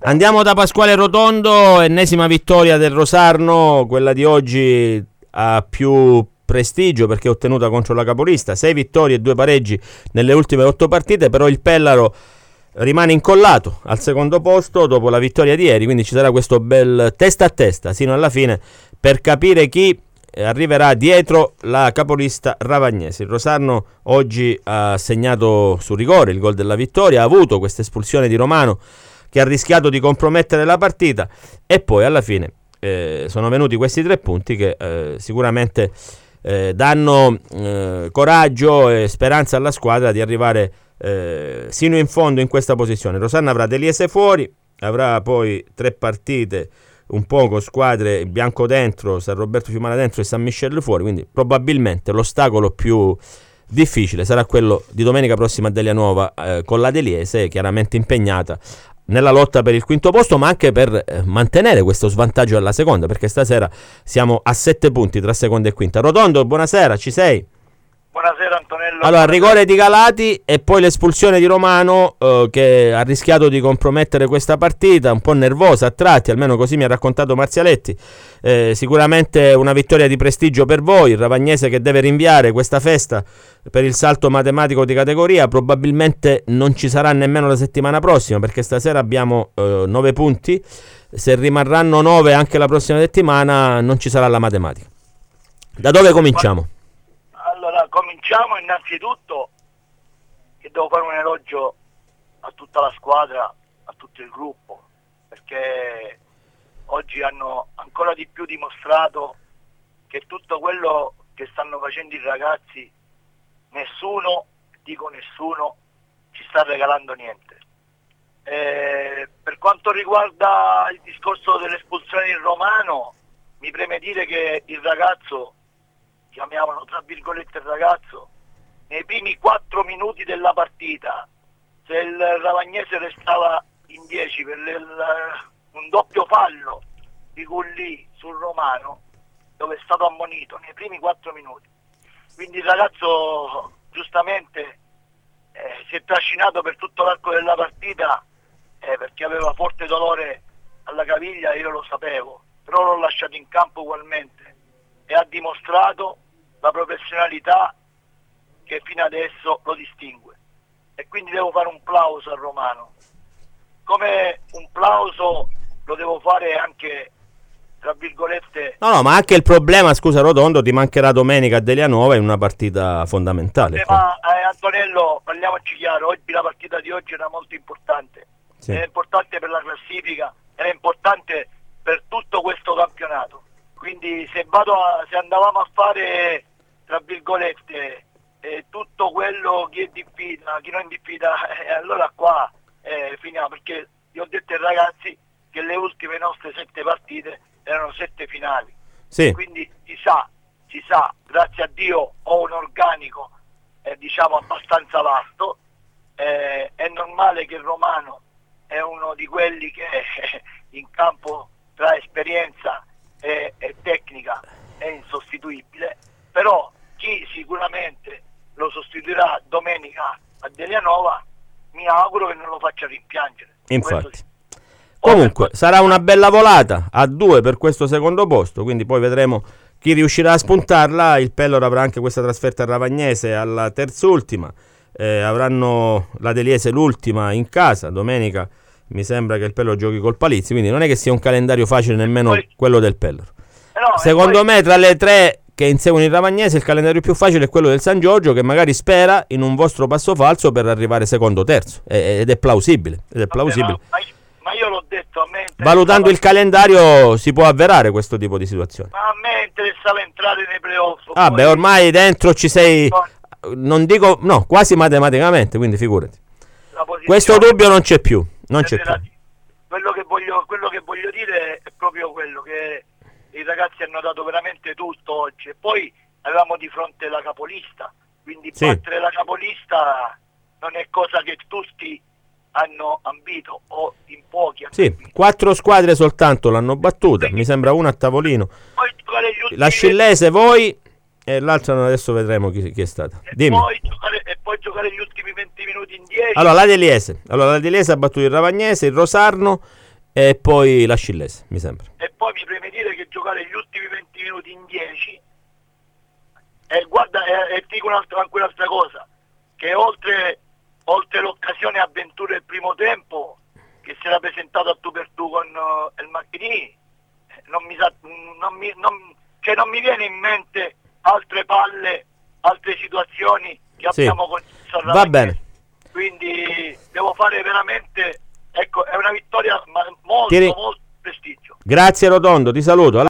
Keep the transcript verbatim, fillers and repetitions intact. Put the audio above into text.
Andiamo da Pasquale Rotondo, ennesima vittoria del Rosarno, quella di oggi ha più prestigio perché è ottenuta contro la capolista, sei vittorie e due pareggi nelle ultime otto partite, però il Pellaro rimane incollato al secondo posto dopo la vittoria di ieri, quindi ci sarà questo bel testa a testa sino alla fine per capire chi arriverà dietro la capolista Ravagnese. Il Rosarno oggi ha segnato su rigore il gol della vittoria, ha avuto questa espulsione di Romano che ha rischiato di compromettere la partita e poi alla fine eh, sono venuti questi tre punti che eh, sicuramente eh, danno eh, coraggio e speranza alla squadra di arrivare eh, sino in fondo in questa posizione. Il Rosarno avrà Deliese fuori, avrà poi tre partite un po' con squadre bianco dentro, San Roberto Fiumara dentro e San Michele fuori, quindi probabilmente l'ostacolo più difficile sarà quello di domenica prossima a Delianova eh, con la Deliese chiaramente impegnata nella lotta per il quinto posto, ma anche per eh, mantenere questo svantaggio alla seconda, perché stasera siamo a sette punti tra seconda e quinta. Rotondo, buonasera, ci sei? Buonasera Antonello. Allora, rigore di Galati e poi l'espulsione di Romano eh, che ha rischiato di compromettere questa partita, un po' nervosa a tratti, almeno così mi ha raccontato Marzialetti. Eh, sicuramente una vittoria di prestigio per voi, il Ravagnese che deve rinviare questa festa per il salto matematico di categoria, probabilmente non ci sarà nemmeno la settimana prossima perché stasera abbiamo eh, nove punti, se rimarranno nove anche la prossima settimana non ci sarà la matematica. Da dove cominciamo? Allora, cominciamo innanzitutto che devo fare un elogio a tutta la squadra, a tutto il gruppo, perché oggi hanno ancora di più dimostrato che tutto quello che stanno facendo i ragazzi, nessuno, dico nessuno, ci sta regalando niente. Eh, per quanto riguarda il discorso dell'espulsione di Romano, mi preme dire che il ragazzo, chiamiamolo tra virgolette il ragazzo, nei primi quattro minuti della partita, se il Ravagnese restava in dieci per il, un doppio fallo di Gulli sul Romano, dove è stato ammonito nei primi quattro minuti. Quindi il ragazzo giustamente eh, si è trascinato per tutto l'arco della partita eh, perché aveva forte dolore alla caviglia, io lo sapevo, però l'ho lasciato in campo ugualmente e ha dimostrato la professionalità che fino adesso lo distingue, e quindi devo fare un plauso a Romano, come un plauso lo devo fare anche tra virgolette. No, no, ma anche il problema, scusa Rotondo, ti mancherà domenica a Delianova in una partita fondamentale. Eh, ma eh, Antonello, parliamoci chiaro, oggi la partita di oggi era molto importante, sì. Era importante per la classifica, era importante per tutto questo campionato. Quindi se vado a, se andavamo a fare tra virgolette eh, tutto quello chi è diffida, chi non è diffida, eh, allora qua eh, finiamo, perché io ho detto ai ragazzi che le ultime nostre sette partite erano sette finali, sì. Quindi si sa, si sa, grazie a Dio ho un organico eh, diciamo abbastanza vasto, eh, è normale che il Romano è uno di quelli che eh, in campo tra esperienza e, e tecnica è insostituibile, però chi sicuramente lo sostituirà domenica a Delianova mi auguro che non lo faccia rimpiangere. Infatti. Comunque sarà una bella volata a due per questo secondo posto, quindi poi vedremo chi riuscirà a spuntarla. Il Pellaro avrà anche questa trasferta a Ravagnese alla terzultima, eh, avranno la Deliese l'ultima in casa, domenica mi sembra che il Pellaro giochi col Palizzi, quindi non è che sia un calendario facile nemmeno poi, quello del Pellaro. No, secondo poi, me tra le tre che inseguono il Ravagnese il calendario più facile è quello del San Giorgio, che magari spera in un vostro passo falso per arrivare secondo o terzo, ed è plausibile, ed è plausibile. Vabbè, ma, ma io l'ho detto, a me valutando il calendario si può avverare questo tipo di situazione. Ma a me interessava entrare nei playoff. Ah beh, ormai dentro ci sei, non dico, no, quasi matematicamente, quindi figurati. Questo dubbio non c'è più, non c'è più. Quello che voglio, quello che voglio dire è proprio quello, che i ragazzi hanno dato veramente tutto oggi, e poi avevamo di fronte la capolista, quindi sì. Battere la capolista non è cosa che tutti hanno ambito, o in pochi hanno sì, ambito. Quattro squadre soltanto l'hanno battuta, quindi, mi sembra una a tavolino, la Scillese voi e l'altra adesso vedremo chi, chi è stata. E Dimmi. Poi giocare, e poi giocare gli ultimi venti minuti in dieci. Allora la Deliese, allora la Deliese ha battuto il Ravagnese, il Rosarno e poi la Scillese, mi sembra. E poi mi preme dire che giocare gli ultimi venti minuti in dieci, e guarda, e, e ti dico un'altra, anche un'altra cosa, che oltre, oltre l'occasione avventura del primo tempo, che si era presentato a tu per tu con uh, il Macchini, non mi, sa, non, mi, non, cioè non mi viene in mente altre palle, altre situazioni che sì. abbiamo concesso. Va bene. Quindi devo fare veramente, ecco, è una vittoria ma molto, Ti... molto prestigio. Grazie Rotondo, ti saluto.